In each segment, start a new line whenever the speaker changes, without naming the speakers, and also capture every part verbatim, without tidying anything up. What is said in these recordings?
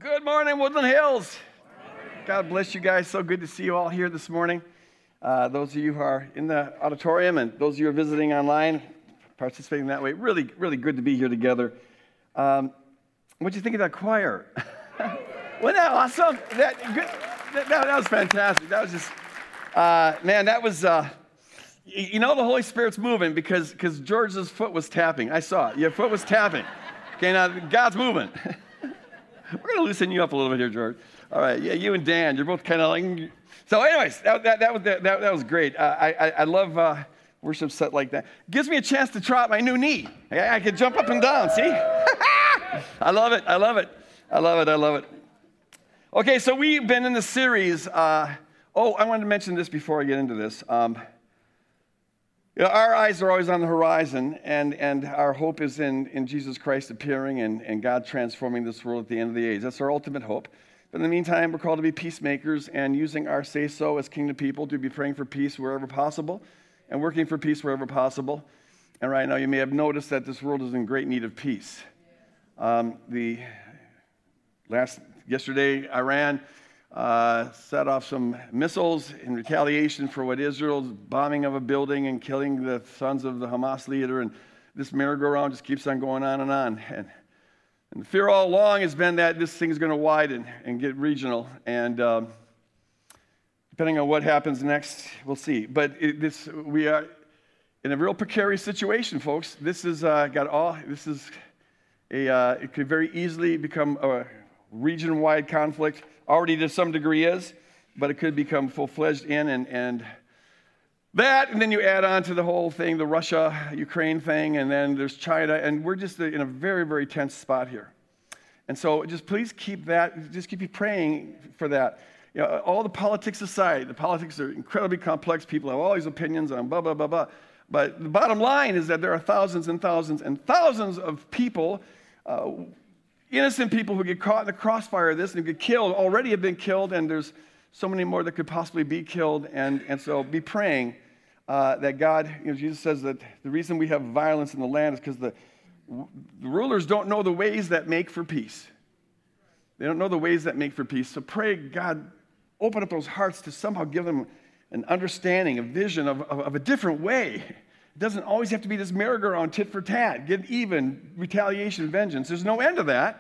Good morning, Woodland Hills. God bless you guys. So good to see you all here this morning. Uh, those of you who are in the auditorium and those of you who are visiting online, participating that way, really, really good to be here together. Um, what'd you think of that choir? Wasn't that awesome? That, good, that, that was fantastic. That was just, uh, man, that was, uh, you know the Holy Spirit's moving because because George's foot was tapping. I saw it. Your foot was tapping. Okay, now God's moving. We're going to loosen you up a little bit here, George. All right, yeah, you and Dan, you're both kind of like... So anyways, that, that, that, was, that, that was great. Uh, I, I, I love uh, worship set like that. Gives me a chance to try out my new knee. I, I can jump up and down, see? I love it, I love it, I love it, I love it. Okay, so we've been in the series... Uh, oh, I wanted to mention this before I get into this. Um, You know, our eyes are always on the horizon, and, and our hope is in, in Jesus Christ appearing and, and God transforming this world at the end of the age. That's our ultimate hope. But in the meantime, we're called to be peacemakers and using our say-so as kingdom people to be praying for peace wherever possible and working for peace wherever possible. And right now, you may have noticed that this world is in great need of peace. Um, the last yesterday, Iran Uh, set off some missiles in retaliation for what Israel's bombing of a building and killing the sons of the Hamas leader. And this merry-go-round just keeps on going on and on. And, and the fear all along has been that this thing is going to widen and get regional. And um, depending on what happens next, we'll see. But it, this we are in a real precarious situation, folks. This is uh, got all. This is a. Uh, it could very easily become a region-wide conflict. Already to some degree is, but it could become full-fledged in, and, and that, and then you add on to the whole thing, the Russia-Ukraine thing, and then there's China, and we're just in a very, very tense spot here. And so just please keep that, just keep you praying for that. You know, all the politics aside, the politics are incredibly complex. People have all these opinions on blah, blah, blah, blah. But the bottom line is that there are thousands and thousands and thousands of people, uh, innocent people who get caught in the crossfire of this and who get killed, already have been killed, and there's so many more that could possibly be killed. And, and so be praying uh, that God, you know, Jesus says that the reason we have violence in the land is because the, the rulers don't know the ways that make for peace. They don't know the ways that make for peace. So pray, God, open up those hearts to somehow give them an understanding, a vision of, of, of a different way. It doesn't always have to be this merry-go-round, tit for tat, get even, retaliation, vengeance. There's no end to that,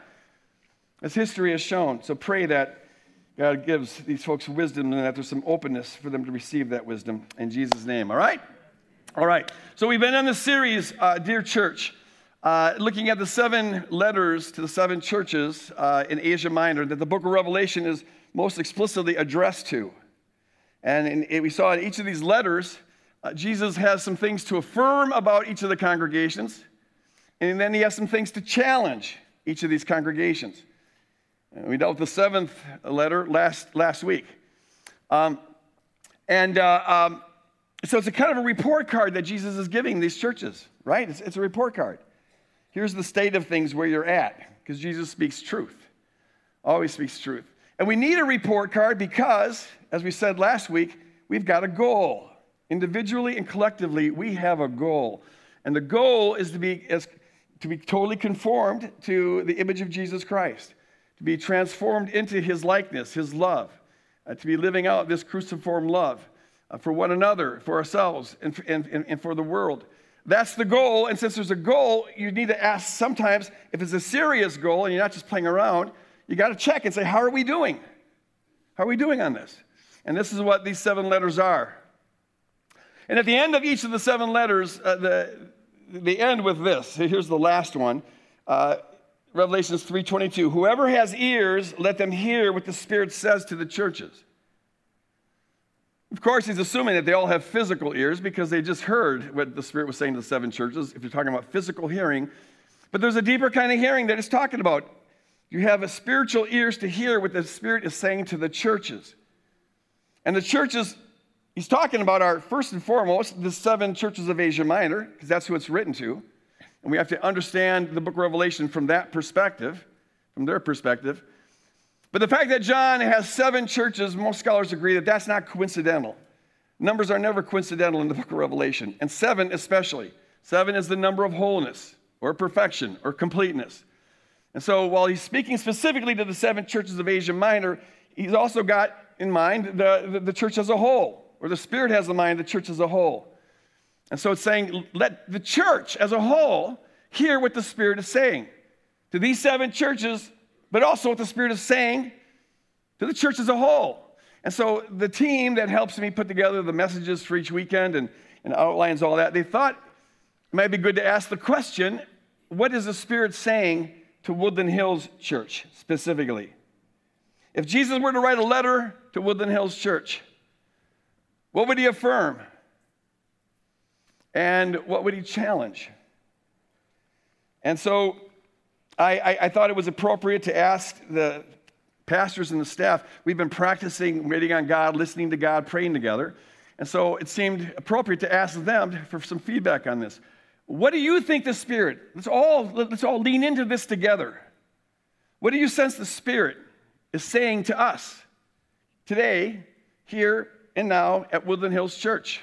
as history has shown. So pray that God gives these folks wisdom and that there's some openness for them to receive that wisdom in Jesus' name, all right? All right. So we've been in this series, uh, Dear Church, uh, looking at the seven letters to the seven churches uh, in Asia Minor that the book of Revelation is most explicitly addressed to. And in, in, we saw in each of these letters, Uh, Jesus has some things to affirm about each of the congregations, and then he has some things to challenge each of these congregations. And we dealt with the seventh letter last, last week. Um, and uh, um, so it's a kind of a report card that Jesus is giving these churches, right? It's, it's a report card. Here's the state of things where you're at, because Jesus speaks truth, always speaks truth. And we need a report card because, as we said last week, we've got a goal. Individually and collectively, we have a goal. And the goal is to be, is to be totally conformed to the image of Jesus Christ, to be transformed into his likeness, his love, uh, to be living out this cruciform love uh, for one another, for ourselves, and, and, and for the world. That's the goal, and since there's a goal, you need to ask sometimes, if it's a serious goal and you're not just playing around, you got to check and say, how are we doing? How are we doing on this? And this is what these seven letters are. And at the end of each of the seven letters, uh, the, they end with this. Here's the last one. Uh, Revelation three twenty-two. Whoever has ears, let them hear what the Spirit says to the churches. Of course, he's assuming that they all have physical ears because they just heard what the Spirit was saying to the seven churches, if you're talking about physical hearing. But there's a deeper kind of hearing that it's talking about. You have a spiritual ears to hear what the Spirit is saying to the churches. And the churches... He's talking about our, first and foremost, the seven churches of Asia Minor, because that's who it's written to. And we have to understand the book of Revelation from that perspective, from their perspective. But the fact that John has seven churches, most scholars agree that that's not coincidental. Numbers are never coincidental in the book of Revelation, and seven especially. Seven is the number of wholeness, or perfection, or completeness. And so while he's speaking specifically to the seven churches of Asia Minor, he's also got in mind the, the, the church as a whole, or the Spirit has in mind the church as a whole. And so it's saying, let the church as a whole hear what the Spirit is saying to these seven churches, but also what the Spirit is saying to the church as a whole. And so the team that helps me put together the messages for each weekend and, and outlines all that, they thought it might be good to ask the question, what is the Spirit saying to Woodland Hills Church specifically? If Jesus were to write a letter to Woodland Hills Church, what would he affirm? And what would he challenge? And so I, I, I thought it was appropriate to ask the pastors and the staff. We've been practicing waiting on God, listening to God, praying together. And so it seemed appropriate to ask them for some feedback on this. What do you think the Spirit, let's all, let's all lean into this together. What do you sense the Spirit is saying to us today, here and now at Woodland Hills Church?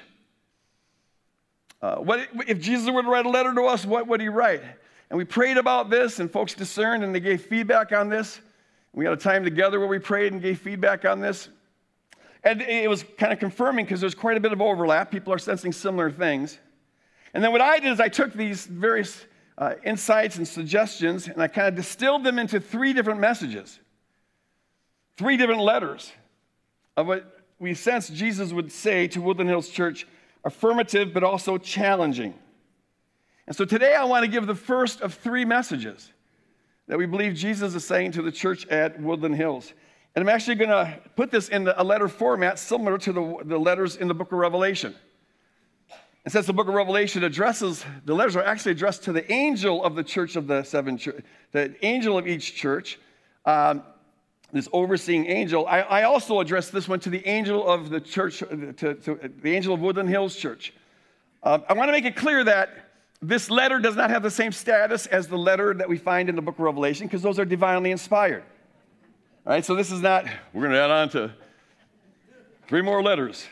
Uh, what, if Jesus were to write a letter to us, what would he write? And we prayed about this, and folks discerned, and they gave feedback on this. We had a time together where we prayed and gave feedback on this. And it was kind of confirming because there's quite a bit of overlap. People are sensing similar things. And then what I did is I took these various uh, insights and suggestions, and I kind of distilled them into three different messages, three different letters of what we sense Jesus would say to Woodland Hills Church, affirmative but also challenging. And so today I want to give the first of three messages that we believe Jesus is saying to the church at Woodland Hills. And I'm actually going to put this in a letter format similar to the, the letters in the book of Revelation. And since the book of Revelation addresses, the letters are actually addressed to the angel of the church of the seven, church, the angel of each church, um, this overseeing angel. I, I also address this one to the angel of the church, to, to the angel of Woodland Hills Church. Uh, I want to make it clear that this letter does not have the same status as the letter that we find in the book of Revelation, because those are divinely inspired. All right, so this is not, we're going to add on to three more letters.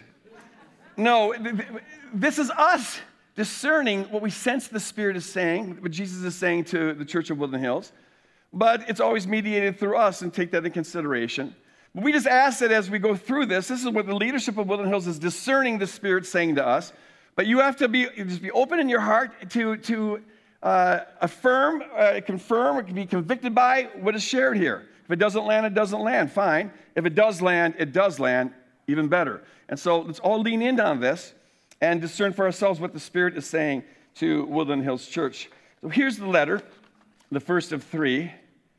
No, this is us discerning what we sense the Spirit is saying, what Jesus is saying to the church of Woodland Hills. But it's always mediated through us, and take that into consideration. But we just ask that as we go through this, this is what the leadership of Woodland Hills is discerning the Spirit saying to us. But you have to be just be open in your heart to, to uh, affirm, uh, confirm, or be convicted by what is shared here. If it doesn't land, it doesn't land, fine. If it does land, it does land, even better. And so let's all lean in on this and discern for ourselves what the Spirit is saying to Woodland Hills Church. So here's the letter, the first of three.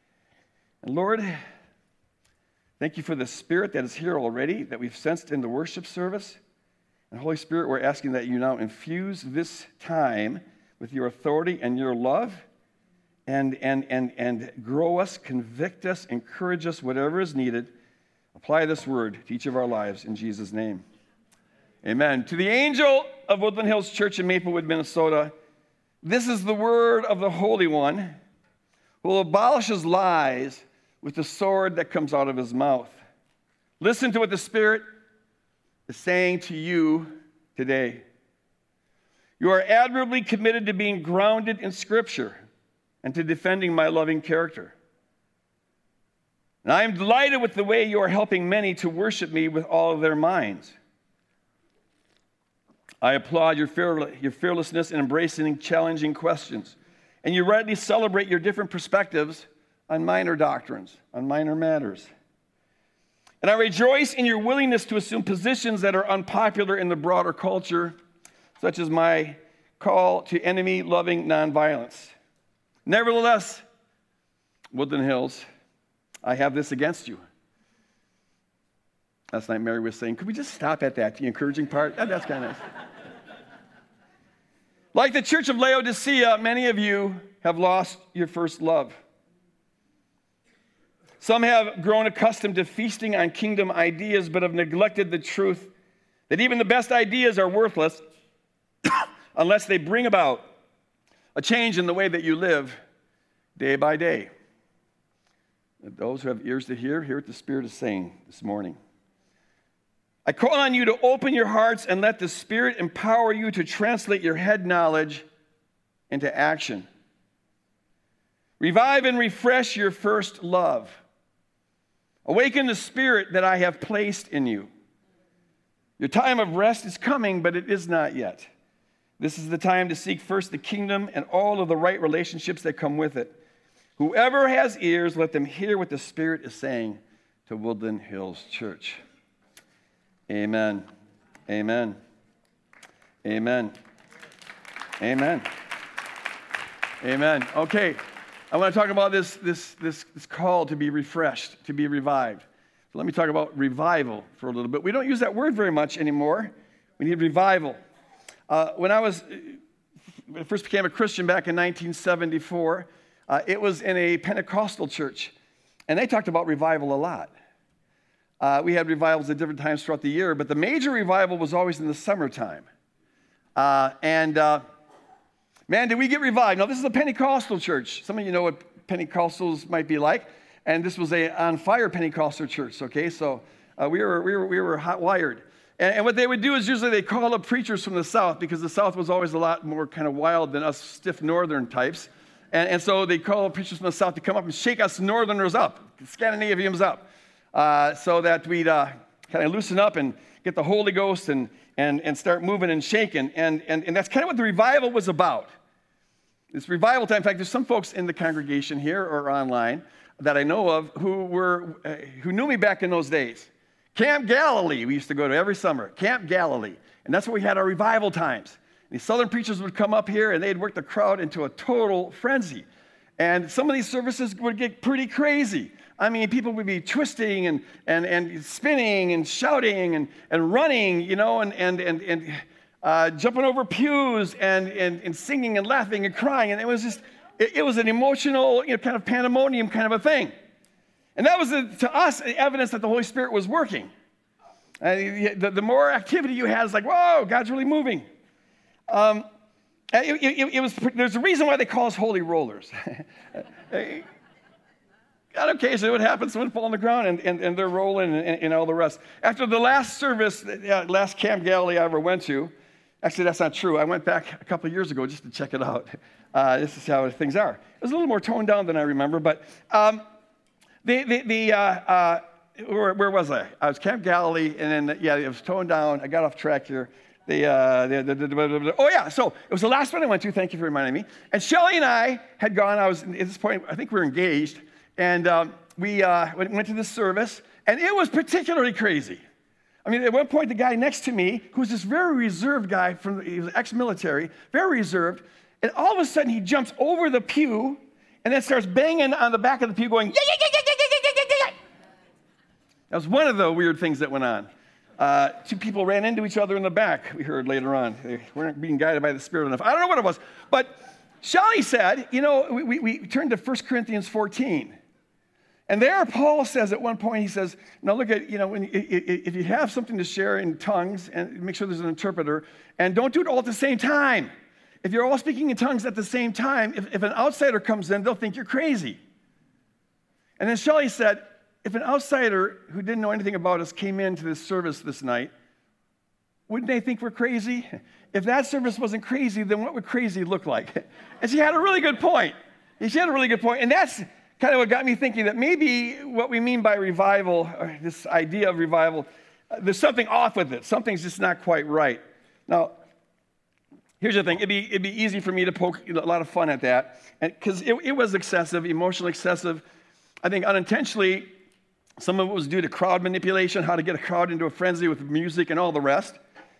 And Lord, thank you for the Spirit that is here already, that we've sensed in the worship service. And Holy Spirit, we're asking that you now infuse this time with your authority and your love, and, and, and, and grow us, convict us, encourage us, whatever is needed. Apply this word to each of our lives in Jesus' name. Amen. To the angel of Woodland Hills Church in Maplewood, Minnesota, this is the word of the Holy One, who abolishes lies with the sword that comes out of his mouth. Listen to what the Spirit is saying to you today. You are admirably committed to being grounded in Scripture and to defending my loving character. And I am delighted with the way you are helping many to worship me with all of their minds. I applaud your, fearless, your fearlessness in embracing challenging questions, and you rightly celebrate your different perspectives on minor doctrines, on minor matters. And I rejoice in your willingness to assume positions that are unpopular in the broader culture, such as my call to enemy-loving nonviolence. Nevertheless, Woodland Hills, I have this against you. Last night Mary was saying, could we just stop at that, the encouraging part? Oh, that's kind of nice. Like the church of Laodicea, many of you have lost your first love. Some have grown accustomed to feasting on kingdom ideas, but have neglected the truth that even the best ideas are worthless unless they bring about a change in the way that you live day by day. Those who have ears to hear, hear what the Spirit is saying this morning. I call on you to open your hearts and let the Spirit empower you to translate your head knowledge into action. Revive and refresh your first love. Awaken the spirit that I have placed in you. Your time of rest is coming, but it is not yet. This is the time to seek first the kingdom and all of the right relationships that come with it. Whoever has ears, let them hear what the Spirit is saying to Woodland Hills Church. Amen. Amen. Amen. Amen. Amen. Okay, I want to talk about this, this, this, this call to be refreshed, to be revived. So let me talk about revival for a little bit. We don't use that word very much anymore. We need revival. Uh, when I was, when I first became a Christian back in nineteen seventy-four, uh, it was in a Pentecostal church, and they talked about revival a lot. Uh, we had revivals at different times throughout the year, but the major revival was always in the summertime. Uh, and uh, man, did we get revived. Now, this is a Pentecostal church. Some of you know what Pentecostals might be like, and this was a on-fire Pentecostal church, okay? So uh, we were we were, we were hot-wired. And, and what they would do is usually they call up preachers from the South, because the South was always a lot more kind of wild than us stiff Northern types. And, and so they call up preachers from the South to come up and shake us Northerners up, Scandinavians up. Uh, so that we'd uh, kind of loosen up and get the Holy Ghost and and and start moving and shaking. And, and, and that's kind of what the revival was about. This revival time. In fact, there's some folks in the congregation here or online that I know of who were uh, who knew me back in those days. Camp Galilee, we used to go to every summer. Camp Galilee. And that's where we had our revival times. These Southern preachers would come up here, and they'd work the crowd into a total frenzy. And some of these services would get pretty crazy. I mean, people would be twisting and and, and spinning and shouting and, and running, you know, and and and, and uh, jumping over pews and, and and singing and laughing and crying. And it was just, it, it was an emotional, you know, kind of pandemonium kind of a thing. And that was, a, to us, evidence that the Holy Spirit was working. Uh, the, the more activity you had, it's like, whoa, God's really moving. Um, it, it, it was. There's a reason why they call us holy rollers. On occasion, it would happen, someone would fall on the ground, and, and, and they're rolling and, and all the rest. After the last service, uh, last Camp Galilee I ever went to, actually, that's not true. I went back a couple of years ago just to check it out. Uh, this is how things are. It was a little more toned down than I remember, but um, the, the, the uh, uh, where, where was I? I was Camp Galilee, and then, yeah, it was toned down. I got off track here. The, uh, the, the, the, the, the, oh, yeah, so it was the last one I went to. Thank you for reminding me. And Shelly and I had gone. I was, at this point, I think we were engaged. And um, we uh, went to this service, and it was particularly crazy. I mean, at one point, the guy next to me, who was this very reserved guy, from he was ex-military, very reserved, and all of a sudden, he jumps over the pew and then starts banging on the back of the pew going, yeah, yeah, yeah, yeah, yeah, yeah, yeah, yeah. That was one of the weird things that went on. Uh, two people ran into each other in the back, we heard later on. They weren't being guided by the Spirit enough. I don't know what it was. But Shelley said, you know, we, we, we turned to First Corinthians fourteen. And there, Paul says at one point, he says, now look at, you know, when, if you have something to share in tongues, and make sure there's an interpreter, and don't do it all at the same time. If you're all speaking in tongues at the same time, if, if an outsider comes in, they'll think you're crazy. And then Shelley said, if an outsider who didn't know anything about us came into this service this night, wouldn't they think we're crazy? If that service wasn't crazy, then what would crazy look like? And she had a really good point. She had a really good point. And that's kind of what got me thinking that maybe what we mean by revival, or this idea of revival, uh, there's something off with it. Something's just not quite right. Now, here's the thing. It'd be, it'd be easy for me to poke a lot of fun at that, because it, it was excessive, emotionally excessive. I think unintentionally, some of it was due to crowd manipulation, how to get a crowd into a frenzy with music and all the rest.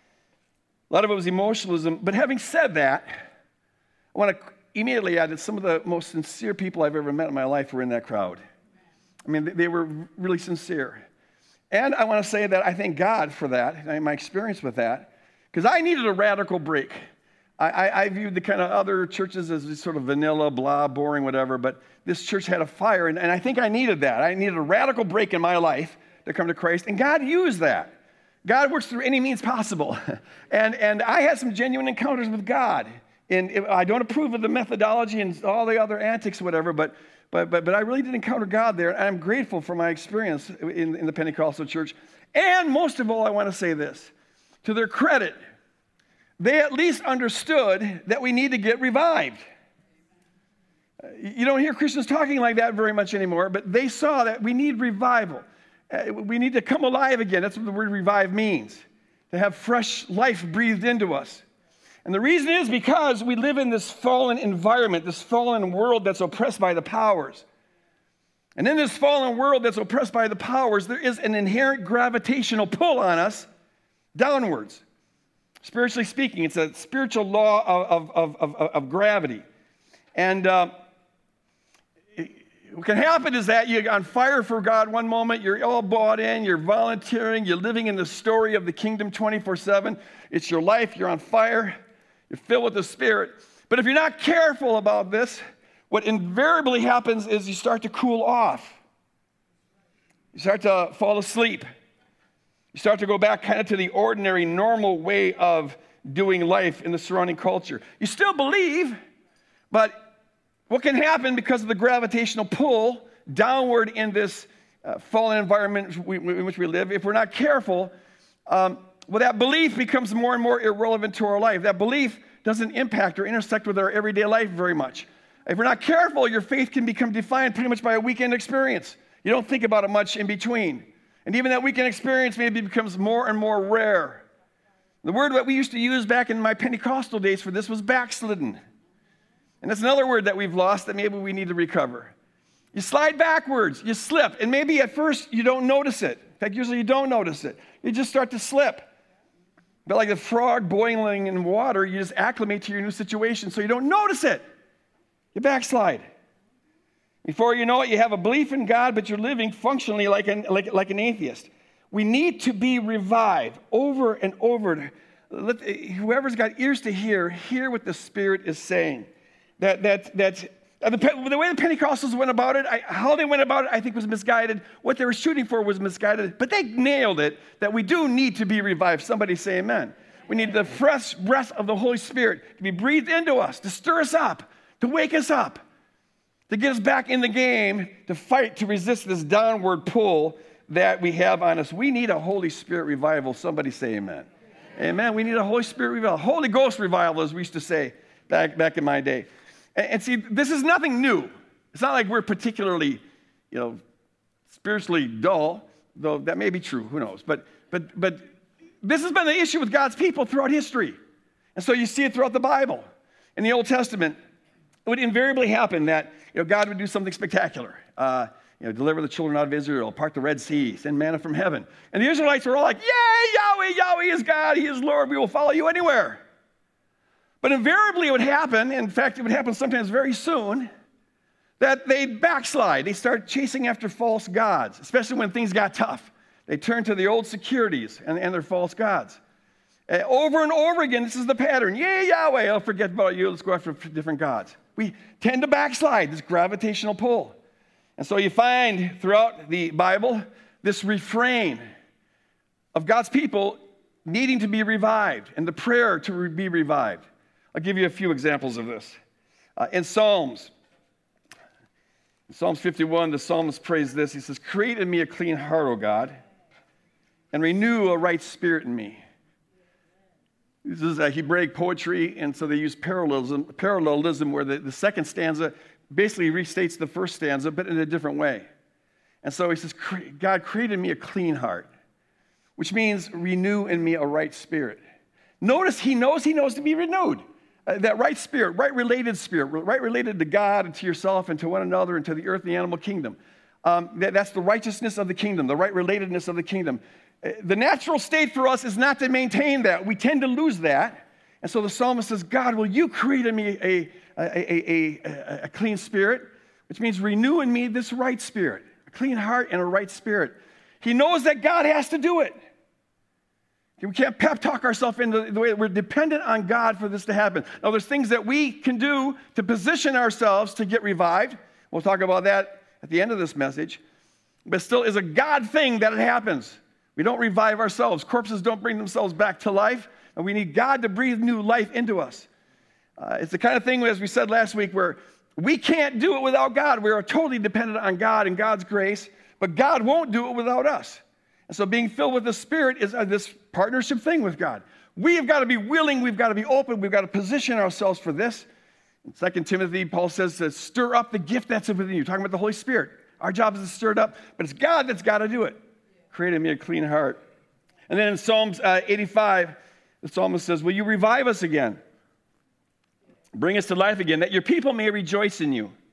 A lot of it was emotionalism. But having said that, I want to immediately add that some of the most sincere people I've ever met in my life were in that crowd. I mean, they were really sincere. And I want to say that I thank God for that, and my experience with that, because I needed a radical break. I, I, I viewed the kind of other churches as sort of vanilla, blah, boring, whatever, but this church had a fire, and, and I think I needed that. I needed a radical break in my life to come to Christ, and God used that. God works through any means possible. and, and I had some genuine encounters with God. And I don't approve of the methodology and all the other antics, whatever, but but but but I really did encounter God there, and I'm grateful for my experience in, in the Pentecostal church. And most of all, I want to say this. To their credit, they at least understood that we need to get revived. You don't hear Christians talking like that very much anymore, but they saw that we need revival. Uh, we need to come alive again. That's what the word revive means, to have fresh life breathed into us. And the reason is because we live in this fallen environment, this fallen world that's oppressed by the powers. And in this fallen world that's oppressed by the powers, there is an inherent gravitational pull on us downwards. Spiritually speaking, it's a spiritual law of, of, of, of, of gravity. And uh, it, what can happen is that you're on fire for God one moment, you're all bought in, you're volunteering, you're living in the story of the kingdom twenty-four seven. It's your life, you're on fire, you're filled with the Spirit. But if you're not careful about this, what invariably happens is you start to cool off. You start to fall asleep. You start to go back kind of to the ordinary, normal way of doing life in the surrounding culture. You still believe, but what can happen because of the gravitational pull downward in this uh, fallen environment in which we live, if we're not careful, um, well, that belief becomes more and more irrelevant to our life. That belief doesn't impact or intersect with our everyday life very much. If we're not careful, your faith can become defined pretty much by a weekend experience. You don't think about it much in between. And even that weekend experience maybe becomes more and more rare. The word that we used to use back in my Pentecostal days for this was backslidden. And that's another word that we've lost that maybe we need to recover. You slide backwards, you slip, and maybe at first you don't notice it. In fact, usually you don't notice it. You just start to slip. But like the frog boiling in water, you just acclimate to your new situation so you don't notice it. You backslide. Before you know it, you have a belief in God, but you're living functionally like an, like, like an atheist. We need to be revived over and over. Let, whoever's got ears to hear, hear what the Spirit is saying. That, that, that, uh, the, the way the Pentecostals went about it, I, how they went about it, I think was misguided. What they were shooting for was misguided, but they nailed it, that we do need to be revived. Somebody say amen. We need the fresh breath of the Holy Spirit to be breathed into us, to stir us up, to wake us up, to get us back in the game, to fight, to resist this downward pull that we have on us. We need a Holy Spirit revival. Somebody say amen. Amen. Amen. We need a Holy Spirit revival. Holy Ghost revival, as we used to say back, back in my day. And, and see, this is nothing new. It's not like we're particularly, you know, spiritually dull, though that may be true. Who knows? But, but, but this has been the issue with God's people throughout history. And so you see it throughout the Bible. In the Old Testament, it would invariably happen that, you know, God would do something spectacular. Uh, you know, deliver the children out of Israel, part the Red Sea, send manna from heaven. And the Israelites were all like, yay, Yahweh, Yahweh is God, He is Lord, we will follow you anywhere. But invariably it would happen, in fact, it would happen sometimes very soon, that they'd backslide. They start chasing after false gods, especially when things got tough. They turn to the old securities and, and their false gods. Uh, over and over again, this is the pattern. Yay, Yahweh, I'll forget about you, let's go after different gods. We tend to backslide, this gravitational pull. And so you find throughout the Bible this refrain of God's people needing to be revived and the prayer to re- be revived. I'll give you a few examples of this. Uh, in Psalms, in Psalms fifty-one, the psalmist prays this. He says, create in me a clean heart, O God, and renew a right spirit in me. This is a Hebraic poetry, and so they use parallelism, parallelism where the, the second stanza basically restates the first stanza, but in a different way. And so he says, God created me a clean heart, which means renew in me a right spirit. Notice he knows he knows to be renewed. Uh, that right spirit, right related spirit, right related to God and to yourself and to one another and to the earth and the animal kingdom. Um, that, that's the righteousness of the kingdom, the right relatedness of the kingdom. The natural state for us is not to maintain that. We tend to lose that. And so the psalmist says, God, will you create in me a, a, a, a, a clean spirit, which means renew in me this right spirit, a clean heart and a right spirit. He knows that God has to do it. We can't pep talk ourselves into the way that we're dependent on God for this to happen. Now, there's things that we can do to position ourselves to get revived. We'll talk about that at the end of this message. But still, is a God thing that it happens. We don't revive ourselves. Corpses don't bring themselves back to life, and we need God to breathe new life into us. Uh, it's the kind of thing, as we said last week, where we can't do it without God. We are totally dependent on God and God's grace, but God won't do it without us. And so being filled with the Spirit is uh, this partnership thing with God. We have got to be willing. We've got to be open. We've got to position ourselves for this. In Second Timothy, Paul says to stir up the gift that's within you, talking about the Holy Spirit. Our job is to stir it up, but it's God that's got to do it. Create in me a clean heart. And then in Psalms uh, eighty-five, the psalmist says, will you revive us again? Bring us to life again, that your people may rejoice in you.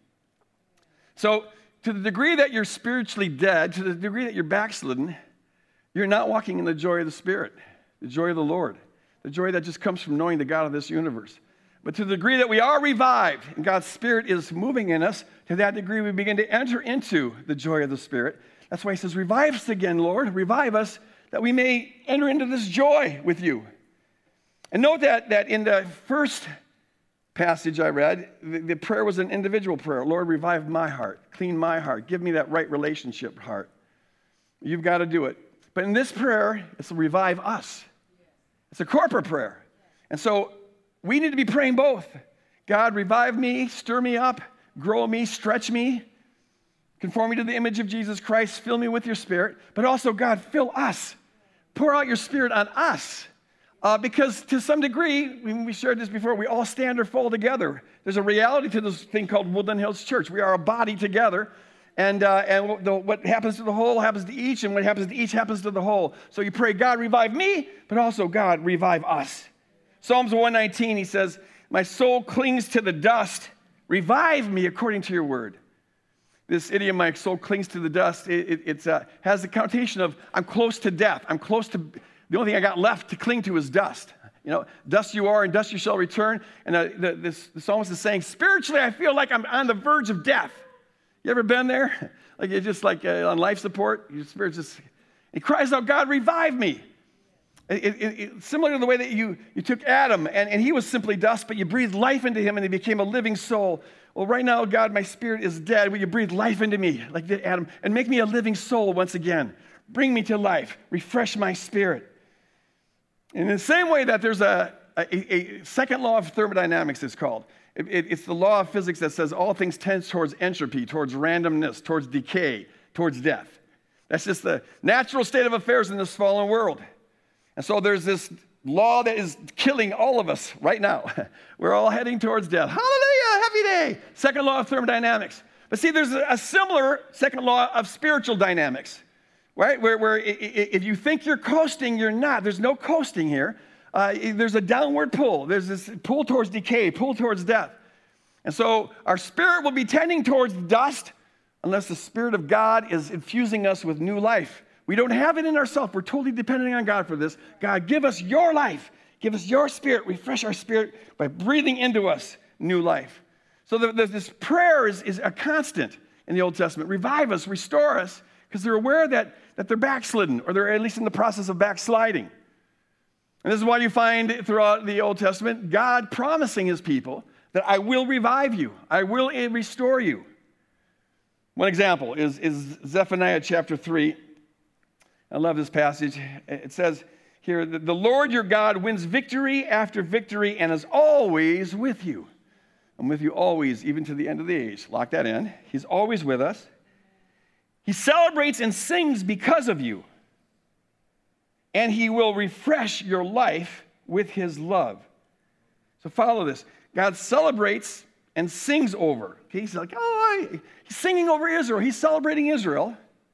So to the degree that you're spiritually dead, to the degree that you're backslidden, you're not walking in the joy of the Spirit, the joy of the Lord, the joy that just comes from knowing the God of this universe. But to the degree that we are revived and God's Spirit is moving in us, to that degree we begin to enter into the joy of the Spirit. That's why he says, revive us again, Lord, revive us, that we may enter into this joy with you. And note that, that in the first passage I read, the, the prayer was an individual prayer. Lord, revive my heart, clean my heart, give me that right relationship heart. You've got to do it. But in this prayer, it's to revive us. It's a corporate prayer. And so we need to be praying both. God, revive me, stir me up, grow me, stretch me, conform me to the image of Jesus Christ, fill me with your Spirit. But also, God, fill us. Pour out your Spirit on us. Uh, because to some degree, we shared this before, we all stand or fall together. There's a reality to this thing called Woodland Hills Church. We are a body together, and, uh, and the, what happens to the whole happens to each, and what happens to each happens to the whole. So you pray, God, revive me, but also, God, revive us. Psalms one nineteen, he says, my soul clings to the dust. Revive me according to your word. This idiom, my soul clings to the dust, it, it it's, uh, has the connotation of I'm close to death. I'm close to... The only thing I got left to cling to is dust. You know, dust you are and dust you shall return. And uh, the, this, the psalmist is saying, spiritually, I feel like I'm on the verge of death. You ever been there? Like you're just like uh, on life support. Your spirit just, he cries out, God, revive me. It, it, it, similar to the way that you, you took Adam, and, and he was simply dust, but you breathed life into him and he became a living soul. Well, right now, God, my spirit is dead. Will you breathe life into me, like did Adam, and make me a living soul once again? Bring me to life. Refresh my spirit. And in the same way that there's a, a, a second law of thermodynamics, it's called. It, it, it's the law of physics that says all things tend towards entropy, towards randomness, towards decay, towards death. That's just the natural state of affairs in this fallen world. And so there's this law that is killing all of us right now. We're all heading towards death. Hallelujah, happy day. Second law of thermodynamics. But see, there's a similar second law of spiritual dynamics. Right? Where, where if you think you're coasting, you're not. There's no coasting here. Uh, there's a downward pull. There's this pull towards decay, pull towards death. And so our spirit will be tending towards dust unless the Spirit of God is infusing us with new life. We don't have it in ourselves. We're totally depending on God for this. God, give us your life. Give us your spirit. Refresh our spirit by breathing into us new life. So the, the, this prayer is, is a constant in the Old Testament. Revive us, restore us, because they're aware that, that they're backslidden, or they're at least in the process of backsliding. And this is why you find throughout the Old Testament God promising his people that I will revive you. I will restore you. One example is, is Zephaniah chapter three. I love this passage. It says here, the Lord your God wins victory after victory and is always with you. I'm with you always, even to the end of the age. Lock that in. He's always with us. He celebrates and sings because of you. And he will refresh your life with his love. So follow this. God celebrates and sings over. Okay, he's like, oh, he's singing over Israel. He's celebrating Israel.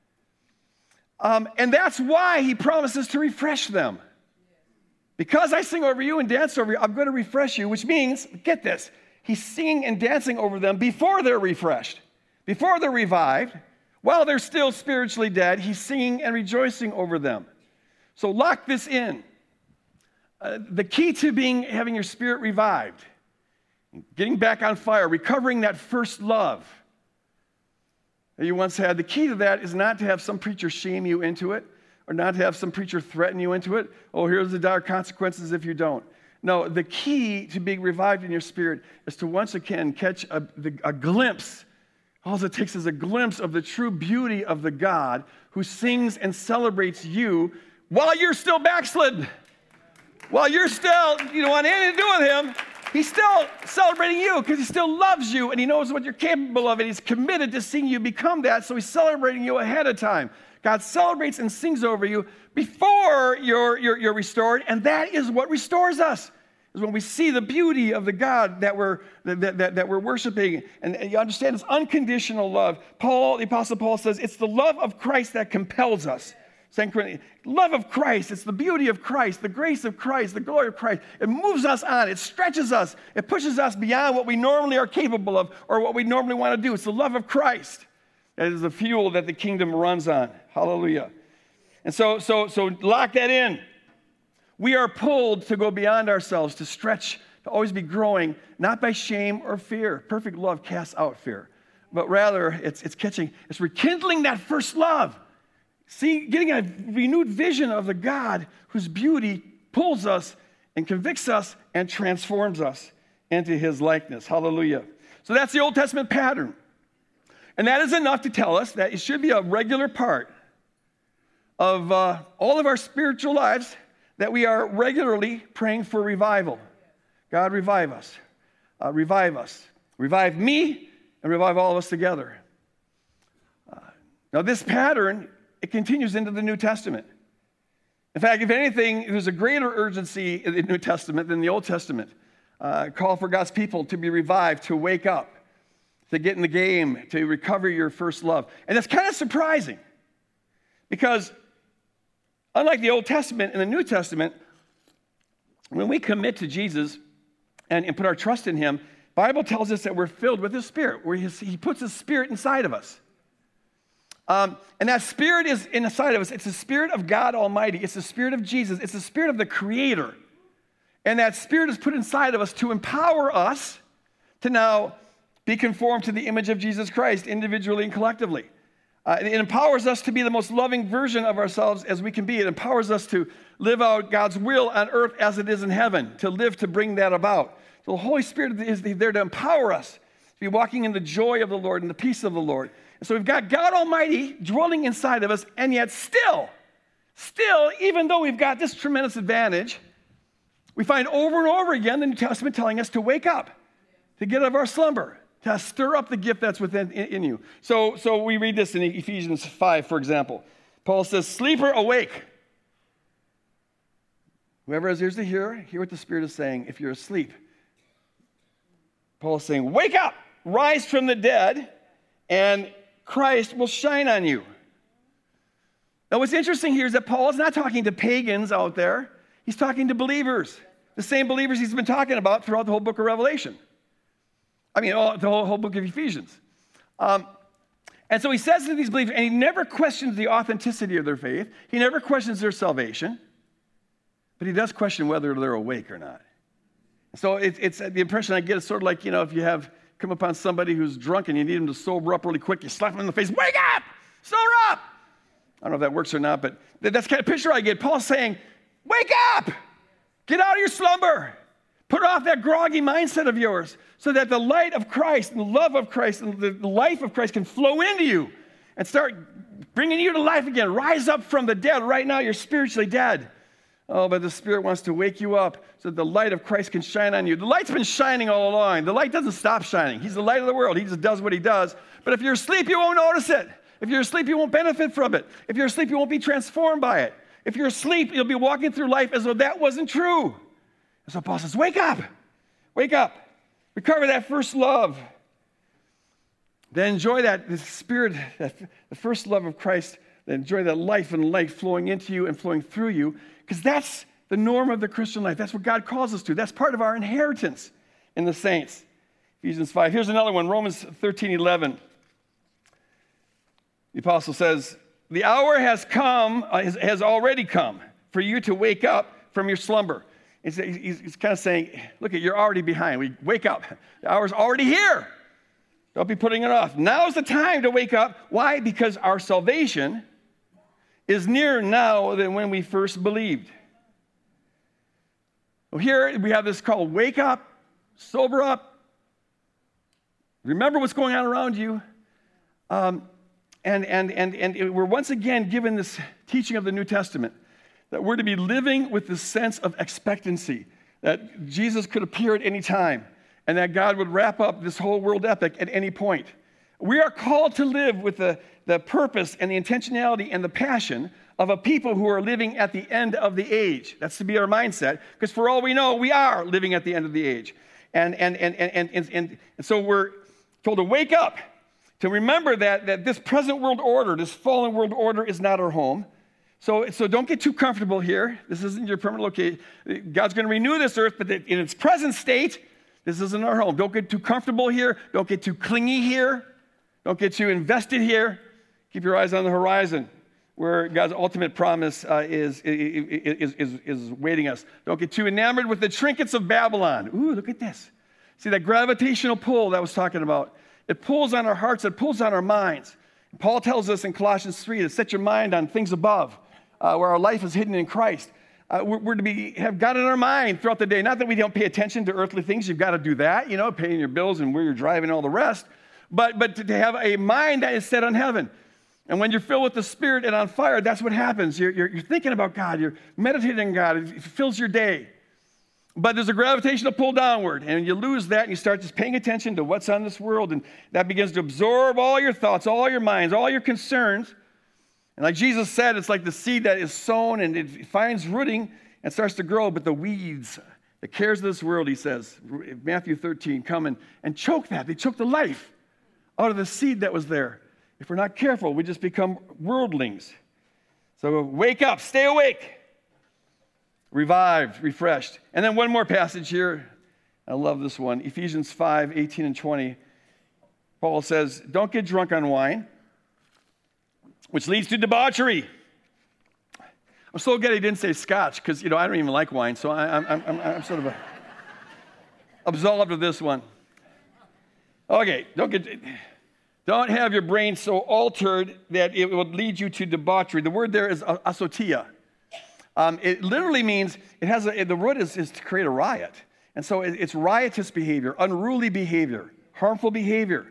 Um, and that's why he promises to refresh them. Because I sing over you and dance over you, I'm going to refresh you, which means, get this, he's singing and dancing over them before they're refreshed, before they're revived. While they're still spiritually dead, he's singing and rejoicing over them. So lock this in. Uh, the key to being having your spirit revived, getting back on fire, recovering that first love that you once had, the key to that is not to have some preacher shame you into it, or not to have some preacher threaten you into it. Oh, here's the dire consequences if you don't. No, the key to being revived in your spirit is to once again catch a, a glimpse. All it takes is a glimpse of the true beauty of the God who sings and celebrates you while you're still backslidden. While you're still, you don't want anything to do with him, he's still celebrating you because he still loves you and he knows what you're capable of and he's committed to seeing you become that, so he's celebrating you ahead of time. God celebrates and sings over you before you're, you're, you're restored, and that is what restores us. is when we see the beauty of the God that we're, that, that, that we're worshiping. And, and you understand it's unconditional love. Paul, the Apostle Paul says, it's the love of Christ that compels us. Second Corinthians, love of Christ, it's the beauty of Christ, the grace of Christ, the glory of Christ. It moves us on, it stretches us, it pushes us beyond what we normally are capable of or what we normally want to do. It's the love of Christ that is the fuel that the kingdom runs on. Hallelujah. And so, so, so lock that in. We are pulled to go beyond ourselves, to stretch, to always be growing, not by shame or fear. Perfect love casts out fear. But rather, it's, it's catching, it's rekindling that first love. See, getting a renewed vision of the God whose beauty pulls us and convicts us and transforms us into his likeness. Hallelujah. So that's the Old Testament pattern. And that is enough to tell us that it should be a regular part of uh, all of our spiritual lives that we are regularly praying for revival. God, revive us. Uh, revive us. Revive me and revive all of us together. Uh, now, this pattern, it continues into the New Testament. In fact, if anything, there's a greater urgency in the New Testament than the Old Testament. Uh, call for God's people to be revived, to wake up, to get in the game, to recover your first love. And that's kind of surprising because unlike the Old Testament and the New Testament, when we commit to Jesus and, and put our trust in him, the Bible tells us that we're filled with his Spirit, where his, he puts his Spirit inside of us. Um, and that Spirit is inside of us. It's the Spirit of God Almighty. It's the Spirit of Jesus. It's the Spirit of the Creator. And that Spirit is put inside of us to empower us to now be conformed to the image of Jesus Christ individually and collectively. Uh, it empowers us to be the most loving version of ourselves as we can be. It empowers us to live out God's will on earth as it is in heaven, to live to bring that about. So the Holy Spirit is there to empower us to be walking in the joy of the Lord and the peace of the Lord. And so we've got God Almighty dwelling inside of us, and yet still, still, even though we've got this tremendous advantage, we find over and over again the New Testament telling us to wake up, to get out of our slumber, to stir up the gift that's within in, in you. So, so we read this in Ephesians five, for example. Paul says, sleeper, awake. Whoever has ears to hear, hear what the Spirit is saying. If you're asleep, Paul is saying, wake up, rise from the dead, and Christ will shine on you. Now, what's interesting here is that Paul is not talking to pagans out there. He's talking to believers, the same believers he's been talking about throughout the whole book of Revelation. I mean, all, the whole, whole book of Ephesians. Um, and so he says to these believers, and he never questions the authenticity of their faith. He never questions their salvation. But he does question whether they're awake or not. So it, it's the impression I get is sort of like, you know, if you have come upon somebody who's drunk and you need them to sober up really quick, you slap them in the face, wake up, sober up. I don't know if that works or not, but that's the kind of picture I get. Paul's saying, wake up, get out of your slumber. Put off that groggy mindset of yours so that the light of Christ and the love of Christ and the life of Christ can flow into you and start bringing you to life again. Rise up from the dead. Right now, you're spiritually dead. Oh, but the Spirit wants to wake you up so that the light of Christ can shine on you. The light's been shining all along. The light doesn't stop shining. He's the light of the world. He just does what he does. But if you're asleep, you won't notice it. If you're asleep, you won't benefit from it. If you're asleep, you won't be transformed by it. If you're asleep, you'll be walking through life as though that wasn't true. And so Paul says, wake up. Wake up. Recover that first love. Then enjoy that the Spirit, that, the first love of Christ. Then enjoy that life and light flowing into you and flowing through you. Because that's the norm of the Christian life. That's what God calls us to. That's part of our inheritance in the saints. Ephesians five. Here's another one, Romans thirteen eleven. The apostle says, the hour has come, uh, has, has already come for you to wake up from your slumber. He's, he's, he's kind of saying, look, you're already behind. We wake up. The hour's already here. Don't be putting it off. Now's the time to wake up. Why? Because our salvation is nearer now than when we first believed. Well, here we have this called wake up, sober up, remember what's going on around you. Um, and, and, and, and we're once again given this teaching of the New Testament that we're to be living with this sense of expectancy, that Jesus could appear at any time, and that God would wrap up this whole world epic at any point. We are called to live with the the purpose and the intentionality and the passion of a people who are living at the end of the age. That's to be our mindset, because for all we know, we are living at the end of the age. And, and, and, and, and, and, and, and so we're told to wake up, to remember that, that this present world order, this fallen world order is not our home. So, so don't get too comfortable here. This isn't your permanent location. God's going to renew this earth, but in its present state, this isn't our home. Don't get too comfortable here. Don't get too clingy here. Don't get too invested here. Keep your eyes on the horizon, where God's ultimate promise uh, is, is, is, is waiting us. Don't get too enamored with the trinkets of Babylon. Ooh, look at this. See that gravitational pull that I was talking about? It pulls on our hearts. It pulls on our minds. Paul tells us in Colossians three to set your mind on things above, uh, where our life is hidden in Christ. Uh, we're, we're to be have God in our mind throughout the day. Not that we don't pay attention to earthly things. You've got to do that, you know, paying your bills and where you're driving and all the rest. But, but to, to have a mind that is set on heaven. And when you're filled with the Spirit and on fire, that's what happens. You're, you're, you're thinking about God. You're meditating on God. It fills your day. But there's a gravitational pull downward, and you lose that, and you start just paying attention to what's on this world, and that begins to absorb all your thoughts, all your minds, all your concerns. And like Jesus said, it's like the seed that is sown, and it finds rooting and starts to grow, but the weeds, the cares of this world, he says, Matthew thirteen, come and, and choke that. They choke the life out of the seed that was there. If we're not careful, we just become worldlings. So wake up, stay awake, revived, refreshed. And then one more passage here. I love this one. Ephesians five, eighteen and twenty. Paul says, don't get drunk on wine, which leads to debauchery. I'm so glad he didn't say scotch, because, you know, I don't even like wine, so I, I'm, I'm, I'm sort of a, absolved of this one. Okay, don't get... Don't have your brain so altered that it will lead you to debauchery. The word there is asotia. Um, it literally means, it has a, the root is, is to create a riot. And so it, it's riotous behavior, unruly behavior, harmful behavior.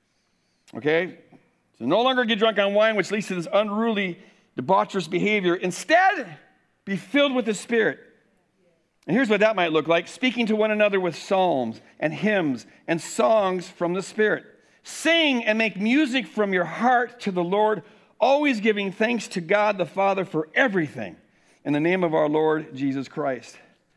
Okay? So no longer get drunk on wine, which leads to this unruly, debaucherous behavior. Instead, be filled with the Spirit. And here's what that might look like. Speaking to one another with psalms and hymns and songs from the Spirit. Sing and make music from your heart to the Lord, always giving thanks to God the Father for everything in the name of our Lord Jesus Christ.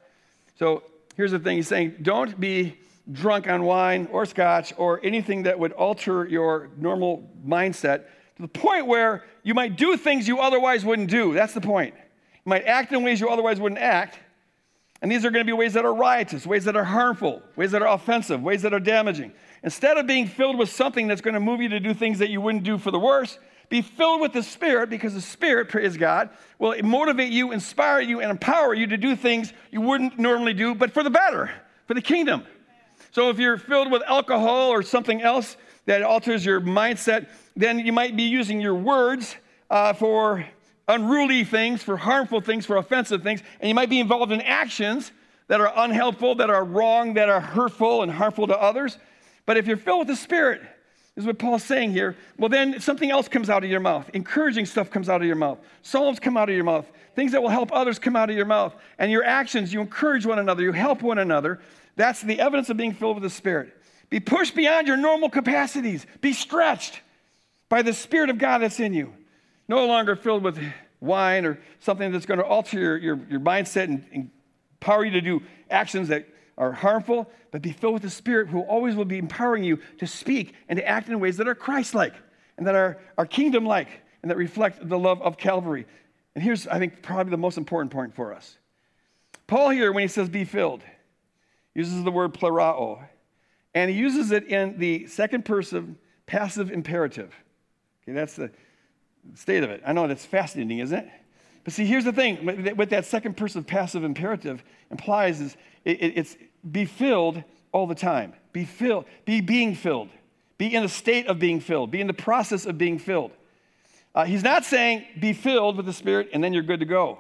So here's the thing. He's saying, don't be drunk on wine or scotch or anything that would alter your normal mindset to the point where you might do things you otherwise wouldn't do. That's the point. You might act in ways you otherwise wouldn't act. And these are going to be ways that are riotous, ways that are harmful, ways that are offensive, ways that are damaging. Instead of being filled with something that's going to move you to do things that you wouldn't do for the worse, be filled with the Spirit, because the Spirit, praise God, will motivate you, inspire you, and empower you to do things you wouldn't normally do, but for the better, for the kingdom. So if you're filled with alcohol or something else that alters your mindset, then you might be using your words uh, for unruly things, for harmful things, for offensive things, and you might be involved in actions that are unhelpful, that are wrong, that are hurtful and harmful to others. But if you're filled with the Spirit, this is what Paul's saying here, well, then something else comes out of your mouth. Encouraging stuff comes out of your mouth. Psalms come out of your mouth. Things that will help others come out of your mouth. And your actions, you encourage one another. You help one another. That's the evidence of being filled with the Spirit. Be pushed beyond your normal capacities. Be stretched by the Spirit of God that's in you. No longer filled with wine or something that's going to alter your, your, your mindset and, and empower you to do actions that are harmful, but be filled with the Spirit, who always will be empowering you to speak and to act in ways that are Christ-like and that are, are kingdom-like and that reflect the love of Calvary. And here's, I think, probably the most important point for us. Paul here, when he says be filled, uses the word plerao, and he uses it in the second person passive imperative. Okay, that's the state of it. I know that's fascinating, isn't it? But see, here's the thing. What that second person passive imperative implies is it, it, it's be filled all the time. Be filled. Be being filled. Be in a state of being filled. Be in the process of being filled. Uh, he's not saying be filled with the Spirit and then you're good to go.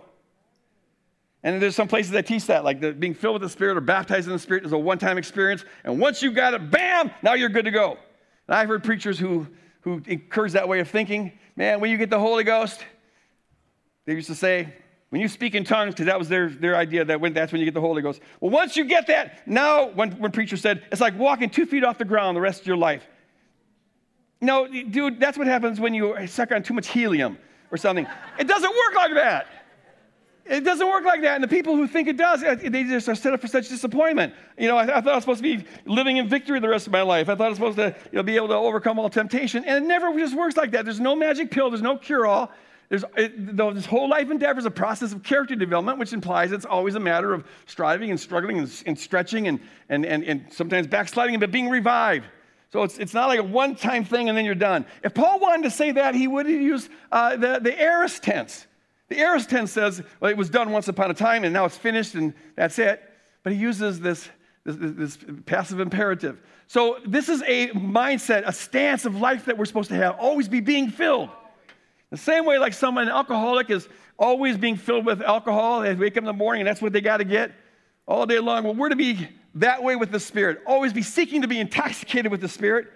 And there's some places that teach that, like the, being filled with the Spirit or baptized in the Spirit is a one-time experience. And once you've got it, bam, now you're good to go. And I've heard preachers who, who encourage that way of thinking. Man, when you get the Holy Ghost, they used to say, when you speak in tongues, because that was their, their idea, that when, that's when you get the Holy Ghost. Well, once you get that, now, when, when preacher said, it's like walking two feet off the ground the rest of your life. No, dude, that's what happens when you suck on too much helium or something. It doesn't work like that. It doesn't work like that. And the people who think it does, they just are set up for such disappointment. You know, I, I thought I was supposed to be living in victory the rest of my life. I thought I was supposed to, you know, be able to overcome all temptation. And it never just works like that. There's no magic pill. There's no cure-all. There's, it, this whole life endeavor is a process of character development, which implies it's always a matter of striving and struggling and, and stretching and, and, and, and sometimes backsliding, but being revived. So it's, it's not like a one-time thing and then you're done. If Paul wanted to say that, he would have used uh, the, the aorist tense. The aorist tense says, well, it was done once upon a time and now it's finished and that's it. But he uses this, this, this passive imperative. So this is a mindset, a stance of life that we're supposed to have, always be being filled. The same way like someone, an alcoholic, is always being filled with alcohol. They wake up in the morning and that's what they got to get all day long. Well, we're to be that way with the Spirit. Always be seeking to be intoxicated with the Spirit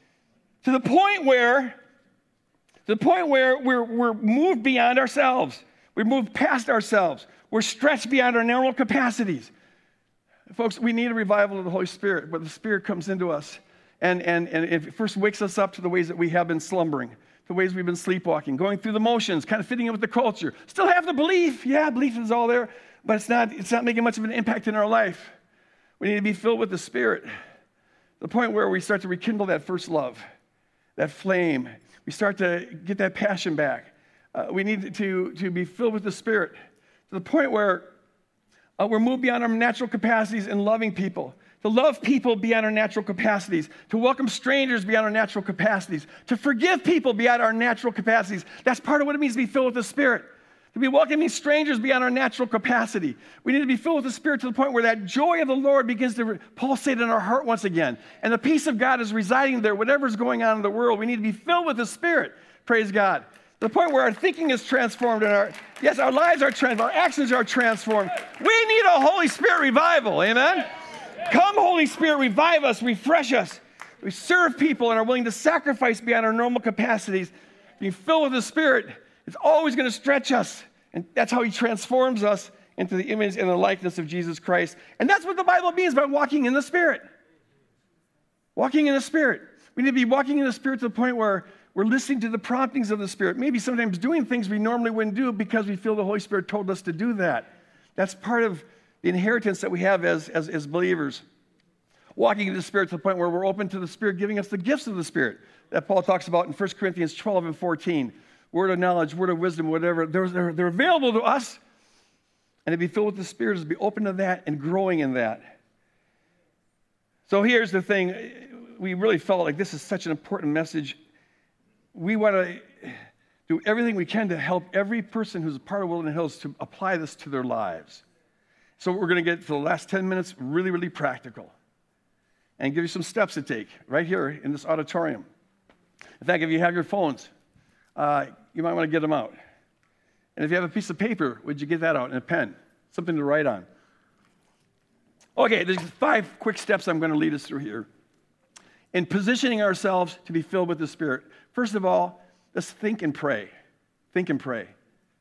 to the point where, to the point where we're, we're moved beyond ourselves. We're moved past ourselves. We're stretched beyond our normal capacities. Folks, we need a revival of the Holy Spirit, where the Spirit comes into us and, and, and it first wakes us up to the ways that we have been slumbering, the ways we've been sleepwalking, going through the motions, kind of fitting in with the culture. Still have the belief. Yeah, belief is all there, but it's not, it's not making much of an impact in our life. We need to be filled with the Spirit, the point where we start to rekindle that first love, that flame. We start to get that passion back. Uh, we need to, to be filled with the Spirit to the point where uh, we're moved beyond our natural capacities in loving people, to love people beyond our natural capacities, to welcome strangers beyond our natural capacities, to forgive people beyond our natural capacities. That's part of what it means to be filled with the Spirit. To be welcoming strangers beyond our natural capacity. We need to be filled with the Spirit to the point where that joy of the Lord begins to pulsate in our heart once again. And the peace of God is residing there, whatever's going on in the world. We need to be filled with the Spirit, praise God. To the point where our thinking is transformed and our, yes, our lives are transformed, our actions are transformed. We need a Holy Spirit revival, amen? Come, Holy Spirit, revive us, refresh us. We serve people and are willing to sacrifice beyond our normal capacities. Being filled with the Spirit, it's always going to stretch us. And that's how he transforms us into the image and the likeness of Jesus Christ. And that's what the Bible means by walking in the Spirit. Walking in the Spirit. We need to be walking in the Spirit to the point where we're listening to the promptings of the Spirit. Maybe sometimes doing things we normally wouldn't do because we feel the Holy Spirit told us to do that. That's part of the inheritance that we have as, as, as believers. Walking in the Spirit to the point where we're open to the Spirit giving us the gifts of the Spirit that Paul talks about in First Corinthians twelve and fourteen. Word of knowledge, word of wisdom, whatever. They're, they're, they're available to us. And to be filled with the Spirit is to be open to that and growing in that. So here's the thing. We really felt like this is such an important message. We want to do everything we can to help every person who's a part of Wilderness Hills to apply this to their lives. So we're going to get for the last ten minutes really, really practical and give you some steps to take right here in this auditorium. In fact, if you have your phones, uh, you might want to get them out. And if you have a piece of paper, would you get that out and a pen, something to write on? Okay, there's five quick steps I'm going to lead us through here. In positioning ourselves to be filled with the Spirit, first of all, let's think and pray. Think and pray.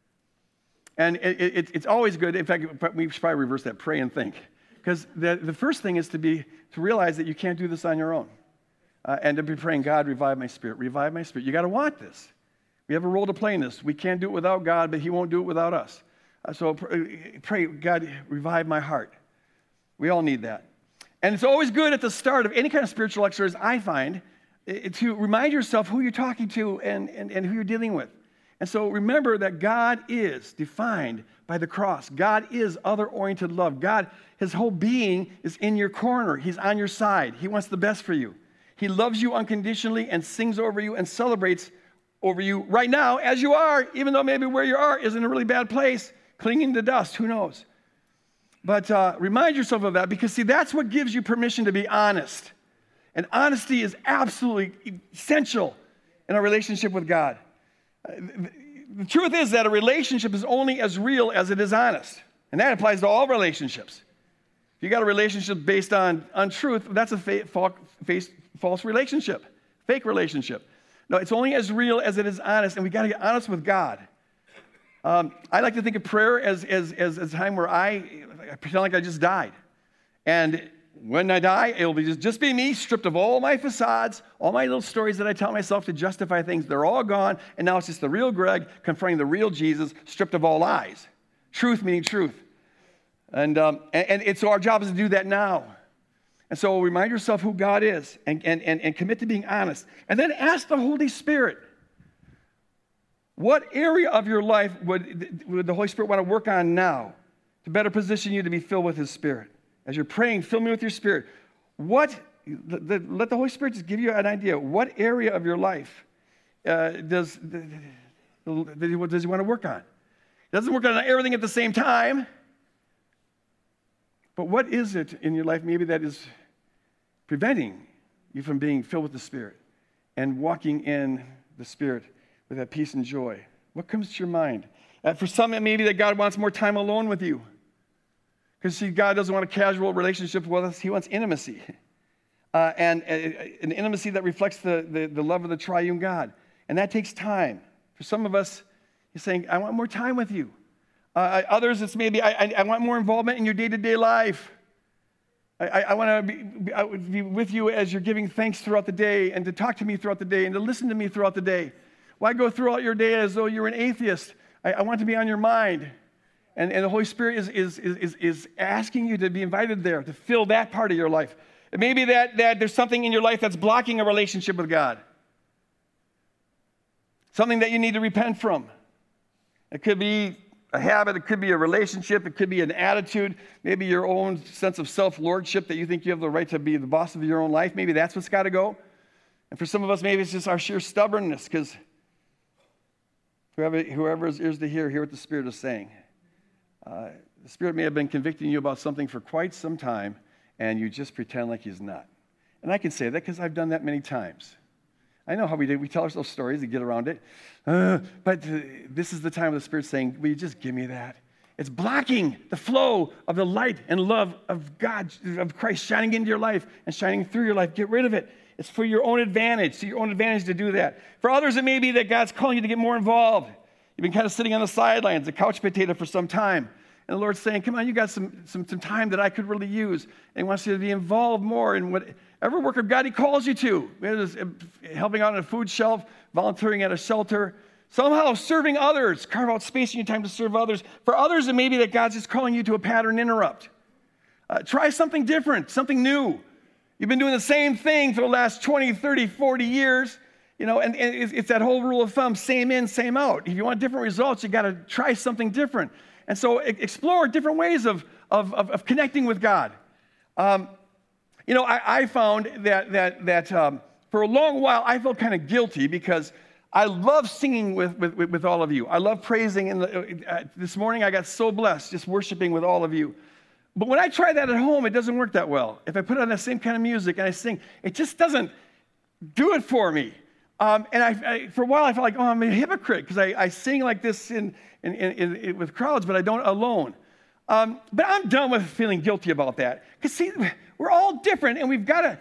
And it, it, it's always good. In fact, we should probably reverse that, pray and think. Because the, the first thing is to be to realize that you can't do this on your own. Uh, and to be praying, God, revive my spirit, revive my spirit. You got to want this. We have a role to play in this. We can't do it without God, but he won't do it without us. Uh, so pray, pray, God, revive my heart. We all need that. And it's always good at the start of any kind of spiritual exercise, I find, to remind yourself who you're talking to and, and, and who you're dealing with. And so remember that God is defined by the cross. God is other-oriented love. God, his whole being is in your corner. He's on your side. He wants the best for you. He loves you unconditionally and sings over you and celebrates over you right now as you are, even though maybe where you are is in a really bad place, clinging to dust. Who knows? But uh, remind yourself of that because, see, that's what gives you permission to be honest. And honesty is absolutely essential in our relationship with God. Uh, the, the truth is that a relationship is only as real as it is honest. And that applies to all relationships. If you got a relationship based on untruth, that's a fa- fa- face, false relationship, fake relationship. No, it's only as real as it is honest, and we got to get honest with God. Um, I like to think of prayer as, as, as, as a time where I, I pretend like I just died. And when I die, it'll be just, just be me, stripped of all my facades, all my little stories that I tell myself to justify things. They're all gone, and now it's just the real Greg confronting the real Jesus, stripped of all lies. Truth meaning truth. And, um, and, and, and so our job is to do that now. And so remind yourself who God is and, and, and, and commit to being honest. And then ask the Holy Spirit, what area of your life would, would the Holy Spirit want to work on now to better position you to be filled with His Spirit? As you're praying, fill me with your Spirit. What, the, the, let the Holy Spirit just give you an idea. What area of your life uh, does, the, the, the, what does He want to work on? He doesn't work on everything at the same time. But what is it in your life maybe that is preventing you from being filled with the Spirit and walking in the Spirit with that peace and joy? What comes to your mind? Uh, for some, it may be that God wants more time alone with you. Because, see, God doesn't want a casual relationship with us. He wants intimacy. Uh, and uh, an intimacy that reflects the, the, the love of the triune God. And that takes time. For some of us, He's saying, I want more time with you. Uh, others, it's maybe, I, I, I want more involvement in your day-to-day life. I, I, I want to be, be, be with you as you're giving thanks throughout the day and to talk to me throughout the day and to listen to me throughout the day. Why go throughout your day as though you're an atheist? I, I want to be on your mind. And, and the Holy Spirit is, is, is, is asking you to be invited there, to fill that part of your life. It may be that, that there's something in your life that's blocking a relationship with God. Something that you need to repent from. It could be a habit, it could be a relationship, it could be an attitude, maybe your own sense of self-lordship that you think you have the right to be the boss of your own life. Maybe that's what's got to go. And for some of us, maybe it's just our sheer stubbornness, because whoever, whoever has ears to hear, hear what the Spirit is saying. Uh, the Spirit may have been convicting you about something for quite some time, and you just pretend like He's not. And I can say that because I've done that many times. I know how we do. We tell ourselves stories to get around it. Uh, but uh, this is the time of the Spirit saying, will you just give me that? It's blocking the flow of the light and love of God, of Christ shining into your life and shining through your life. Get rid of it. It's for your own advantage, to your own advantage to do that. For others, it may be that God's calling you to get more involved. You've been kind of sitting on the sidelines, a couch potato for some time. And the Lord's saying, come on, you got some, some, some time that I could really use. And He wants you to be involved more in whatever work of God He calls you to. Whether it's helping out on a food shelf, volunteering at a shelter, somehow serving others. Carve out space in your time to serve others. For others, it may be that God's just calling you to a pattern interrupt. Uh, try something different, something new. You've been doing the same thing for the last twenty, thirty, forty years. You know, and, and it's, it's that whole rule of thumb, same in, same out. If you want different results, you got to try something different. And so explore different ways of, of, of, of connecting with God. Um, you know, I, I found that, that, that um, for a long while, I felt kind of guilty because I love singing with, with, with all of you. I love praising. And uh, this morning, I got so blessed just worshiping with all of you. But when I try that at home, it doesn't work that well. If I put on the same kind of music and I sing, it just doesn't do it for me. Um, and I, I, for a while, I felt like, oh, I'm a hypocrite because I, I sing like this in, in, in, in, with crowds, but I don't alone. Um, but I'm done with feeling guilty about that. Because, see, we're all different, and we've got to...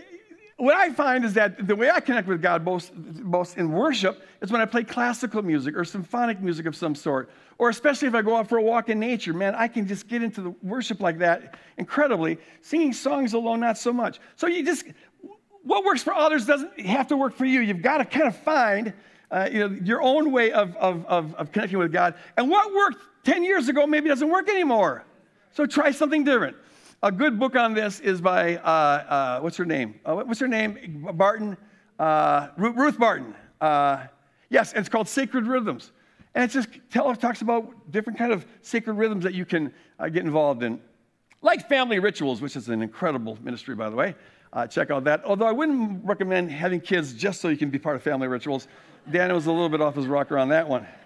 What I find is that the way I connect with God most, most in worship is when I play classical music or symphonic music of some sort, or especially if I go out for a walk in nature. Man, I can just get into the worship like that incredibly. Singing songs alone, not so much. So you just... What works for others doesn't have to work for you. You've got to kind of find uh, you know, your own way of, of, of, of connecting with God. And what worked ten years ago maybe doesn't work anymore. So try something different. A good book on this is by, uh, uh, what's her name? Uh, what's her name? Barton? Uh, Ruth Barton. Uh, yes, it's called Sacred Rhythms. And it just tell, talks about different kind of sacred rhythms that you can uh, get involved in. Like family rituals, which is an incredible ministry, by the way. Uh, check out that. Although I wouldn't recommend having kids just so you can be part of family rituals. Dan was a little bit off his rocker on that one.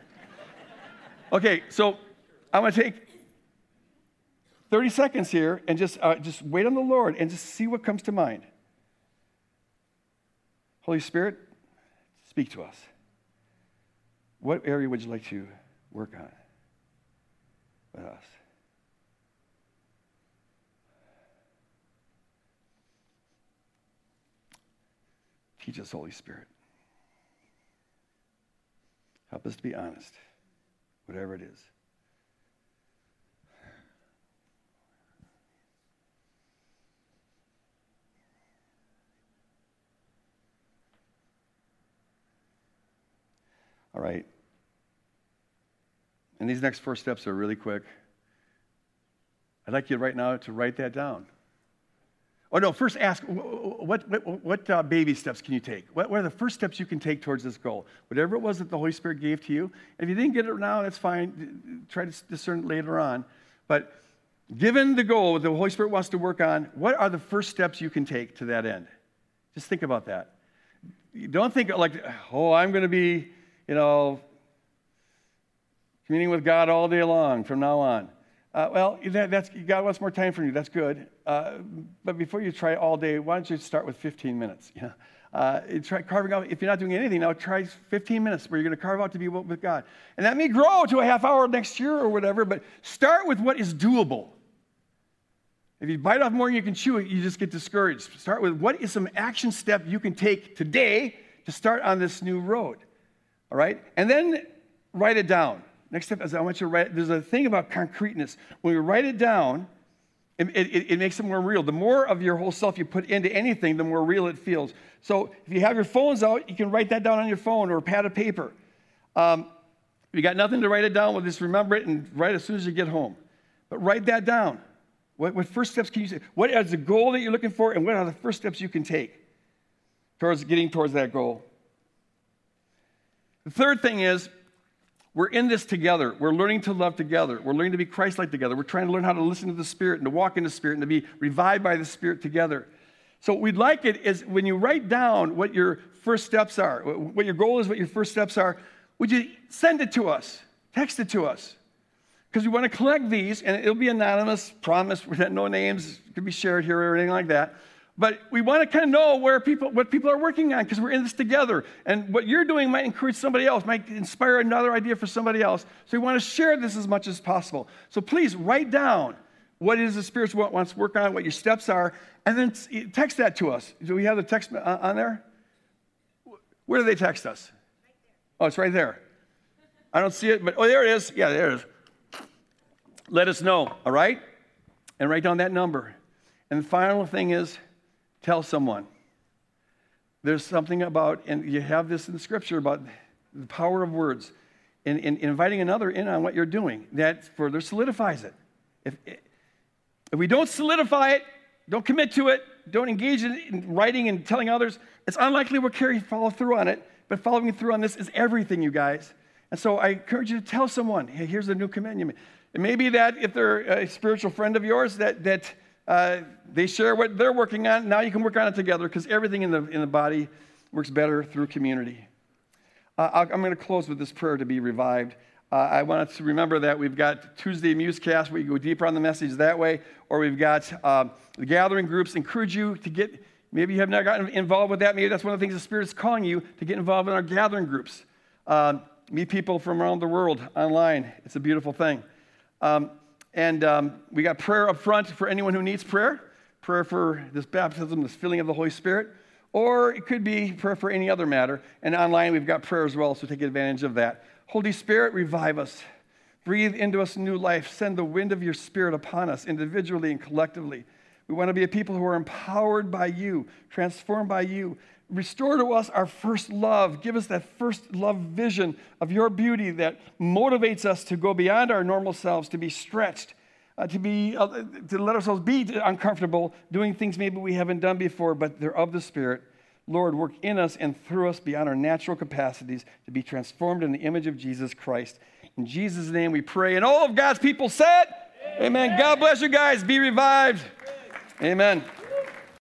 Okay, so I'm going to take thirty seconds here and just, uh, just wait on the Lord and just see what comes to mind. Holy Spirit, speak to us. What area would you like to work on with us? Teach us, Holy Spirit. Help us to be honest, whatever it is. All right? And these next four steps are really quick. I'd like you right now to write that down. Oh, no, first ask, what, what, what uh, baby steps can you take? What, what are the first steps you can take towards this goal? Whatever it was that the Holy Spirit gave to you. If you didn't get it now, that's fine. Try to discern it later on. But given the goal that the Holy Spirit wants to work on, what are the first steps you can take to that end? Just think about that. Don't think like, oh, I'm going to be, you know, communing with God all day long from now on. Uh, well, that, that's, God wants more time from you. That's good. Uh, but before you try all day, why don't you start with fifteen minutes? Yeah. Uh, try carving out. If you're not doing anything now, try fifteen minutes where you're going to carve out to be with God. And that may grow to a half hour next year or whatever, but start with what is doable. If you bite off more than you can chew, you just get discouraged. Start with what is some action step you can take today to start on this new road. All right? And then write it down. Next step is I want you to write, there's a thing about concreteness. When you write it down, it, it, it makes it more real. The more of your whole self you put into anything, the more real it feels. So if you have your phones out, you can write that down on your phone or a pad of paper. Um, if you got nothing to write it down, well, just remember it and write as soon as you get home. But write that down. What, what first steps can you say? What is the goal that you're looking for, and what are the first steps you can take towards getting towards that goal? The third thing is, we're in this together. We're learning to love together. We're learning to be Christ-like together. We're trying to learn how to listen to the Spirit and to walk in the Spirit and to be revived by the Spirit together. So what we'd like it is when you write down what your first steps are, what your goal is, what your first steps are, would you send it to us? Text it to us. Because we want to collect these, and it'll be anonymous, promise, no names could be shared here or anything like that. But we want to kind of know where people, what people are working on, because we're in this together. And what you're doing might encourage somebody else, might inspire another idea for somebody else. So we want to share this as much as possible. So please write down what it is the Spirit wants to work on, what your steps are, and then text that to us. Do we have the text on there? Where do they text us? Right there. Oh, it's right there. I don't see it, but oh, there it is. Yeah, there it is. Let us know, all right? And write down that number. And the final thing is, tell someone. There's something about, and you have this in the Scripture, about the power of words. And, and inviting another in on what you're doing, that further solidifies it. If, if we don't solidify it, don't commit to it, don't engage in writing and telling others, it's unlikely we'll carry follow through on it. But following through on this is everything, you guys. And so I encourage you to tell someone, hey, here's the new commandment. It may be that if they're a spiritual friend of yours, that that uh, they share what they're working on. Now you can work on it together, because everything in the in the body works better through community. Uh, I'm going to close with this prayer to be revived. Uh, I want us to remember that we've got Tuesday Musecast, where you go deeper on the message that way, or we've got uh, the gathering groups. Encourage you to get, maybe you have not gotten involved with that. Maybe that's one of the things the Spirit's calling you to get involved in our gathering groups. Um, meet people from around the world online. It's a beautiful thing. Um, and um, we got prayer up front for anyone who needs prayer, prayer for this baptism, this filling of the Holy Spirit, or it could be prayer for any other matter. And online we've got prayer as well, so take advantage of that. Holy Spirit, revive us. Breathe into us new life. Send the wind of your Spirit upon us individually and collectively. We want to be a people who are empowered by you, transformed by you. Restore to us our first love. Give us that first love vision of your beauty that motivates us to go beyond our normal selves, to be stretched, uh, to be uh, to let ourselves be uncomfortable, doing things maybe we haven't done before, but they're of the Spirit. Lord, work in us and through us beyond our natural capacities to be transformed in the image of Jesus Christ. In Jesus' name we pray. And all of God's people said, amen. Amen. God bless you guys. Be revived. Amen.